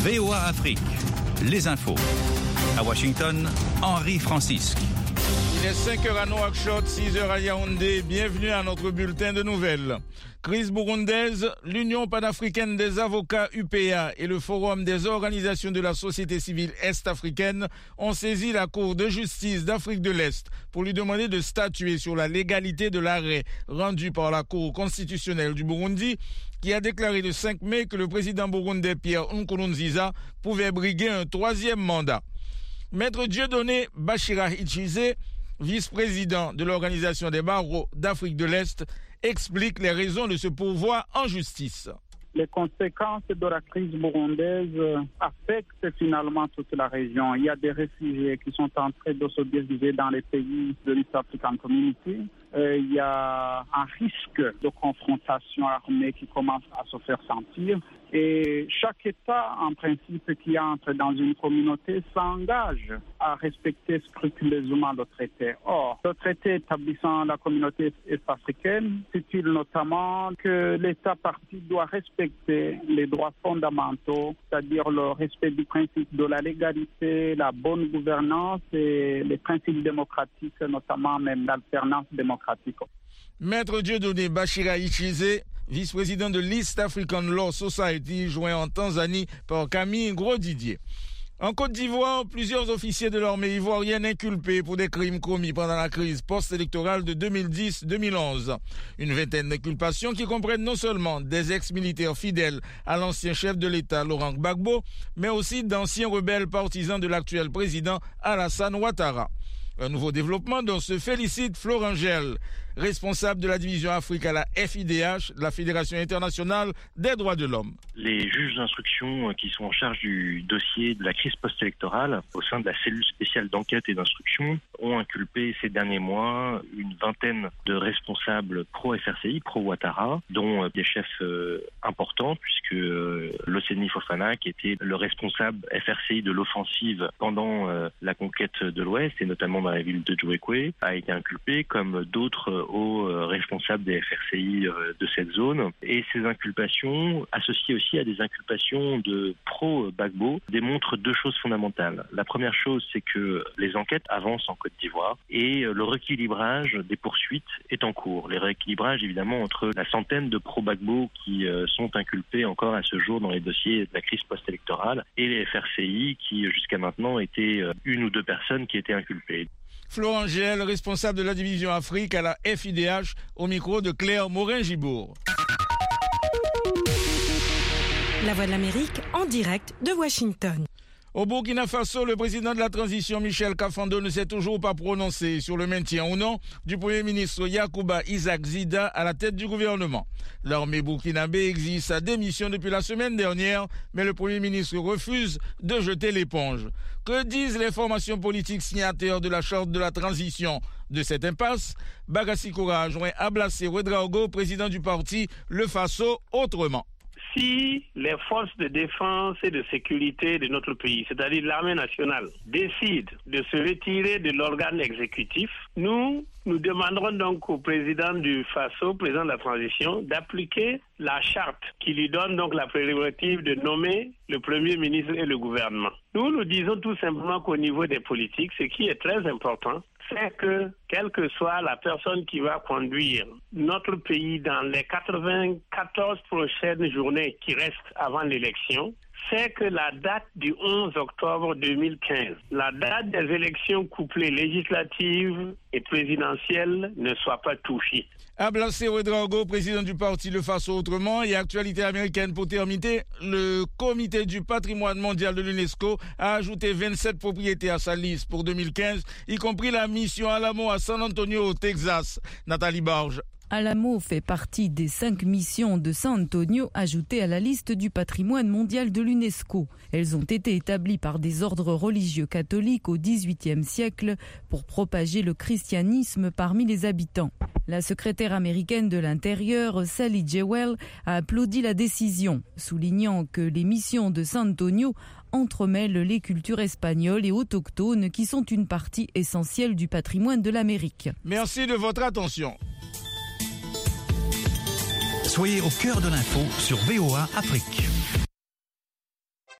VOA Afrique, les infos. À Washington, Henri Francisque. Il est 5h à Nouakchott, 6h à Yaoundé. Bienvenue à notre bulletin de nouvelles. Crise burundaise, l'Union panafricaine des avocats UPA et le Forum des organisations de la société civile est-africaine ont saisi la Cour de justice d'Afrique de l'Est pour lui demander de statuer sur la légalité de l'arrêt rendu par la Cour constitutionnelle du Burundi qui a déclaré le 5 mai que le président burundais Pierre Nkurunziza pouvait briguer un troisième mandat. Maître Dieudonné Bachira Ichize, vice-président de l'Organisation des barreaux d'Afrique de l'Est, explique les raisons de ce pourvoi en justice. Les conséquences de la crise burundaise affectent finalement toute la région. Il y a des réfugiés qui sont en train de se diriger dans les pays de l'East African Community. Il y a un risque de confrontation armée qui commence à se faire sentir. Et chaque État, en principe, qui entre dans une communauté s'engage à respecter scrupuleusement le traité. Or, le traité établissant la communauté est-africaine stipule notamment que l'État parti doit respecter les droits fondamentaux, c'est-à-dire le respect du principe de la légalité, la bonne gouvernance et les principes démocratiques, notamment même l'alternance démocratique. Maître Dieudonné Bachira Ichize, vice-président de l'East African Law Society, joint en Tanzanie par Camille Gros-Didier. En Côte d'Ivoire, plusieurs officiers de l'armée ivoirienne inculpés pour des crimes commis pendant la crise post-électorale de 2010-2011. Une vingtaine d'inculpations qui comprennent non seulement des ex-militaires fidèles à l'ancien chef de l'État Laurent Gbagbo, mais aussi d'anciens rebelles partisans de l'actuel président Alassane Ouattara. Un nouveau développement dont se félicite Florent Gel, responsable de la division Afrique à la FIDH, la Fédération internationale des droits de l'homme. Les juges d'instruction qui sont en charge du dossier de la crise post-électorale au sein de la cellule spéciale d'enquête et d'instruction ont inculpé ces derniers mois une vingtaine de responsables pro-FRCI, pro-Ouattara, dont des chefs importants puisque Loseni Fofana, qui était le responsable FRCI de l'offensive pendant la conquête de l'Ouest et notamment dans la ville de Djouekwe, a été inculpé comme d'autres hauts responsables des FRCI de cette zone. Et ces inculpations, associées aussi à des inculpations de pro-Gbagbo, démontrent deux choses fondamentales. La première chose, c'est que les enquêtes avancent en Côte d'Ivoire et le rééquilibrage des poursuites est en cours. Les rééquilibrages, évidemment, entre la centaine de pro-Gbagbo qui sont inculpés encore à ce jour dans les dossiers de la crise post-électorale et les FRCI qui, jusqu'à maintenant, étaient une ou deux personnes qui étaient inculpées. Florent Gel, responsable de la division Afrique à la FIDH, au micro de Claire Morin-Gibourg. La Voix de l'Amérique en direct de Washington. Au Burkina Faso, le président de la transition, Michel Kafando, ne s'est toujours pas prononcé sur le maintien ou non du Premier ministre Yacouba Isaac Zida à la tête du gouvernement. L'armée burkinabé exige sa démission depuis la semaine dernière, mais le Premier ministre refuse de jeter l'éponge. Que disent les formations politiques signataires de la charte de la transition de cette impasse? Bagassi Koura a joint Ablassé Ouedraogo, président du parti Le Faso Autrement. Si les forces de défense et de sécurité de notre pays, c'est-à-dire l'armée nationale, décident de se retirer de l'organe exécutif, nous demanderons donc au président du FASO, président de la transition, d'appliquer la charte qui lui donne donc la prérogative de nommer le Premier ministre et le gouvernement. Nous disons tout simplement qu'au niveau des politiques, ce qui est très important, c'est que, quelle que soit la personne qui va conduire notre pays dans les 94 prochaines journées qui restent avant l'élection, c'est que la date du 11 octobre 2015, la date des élections couplées législatives et présidentielles ne soit pas touchée. Ablassé Ouedraogo, président du parti Le Faso Autrement, et actualité américaine pour terminer, le comité du patrimoine mondial de l'UNESCO a ajouté 27 propriétés à sa liste pour 2015, y compris la mission Alamo à San Antonio au Texas. Nathalie Barge. Alamo fait partie des 5 missions de San Antonio ajoutées à la liste du patrimoine mondial de l'UNESCO. Elles ont été établies par des ordres religieux catholiques au XVIIIe siècle pour propager le christianisme parmi les habitants. La secrétaire américaine de l'Intérieur, Sally Jewell, a applaudi la décision, soulignant que les missions de San Antonio entremêlent les cultures espagnoles et autochtones qui sont une partie essentielle du patrimoine de l'Amérique. Merci de votre attention. Soyez au cœur de l'info sur VOA Afrique.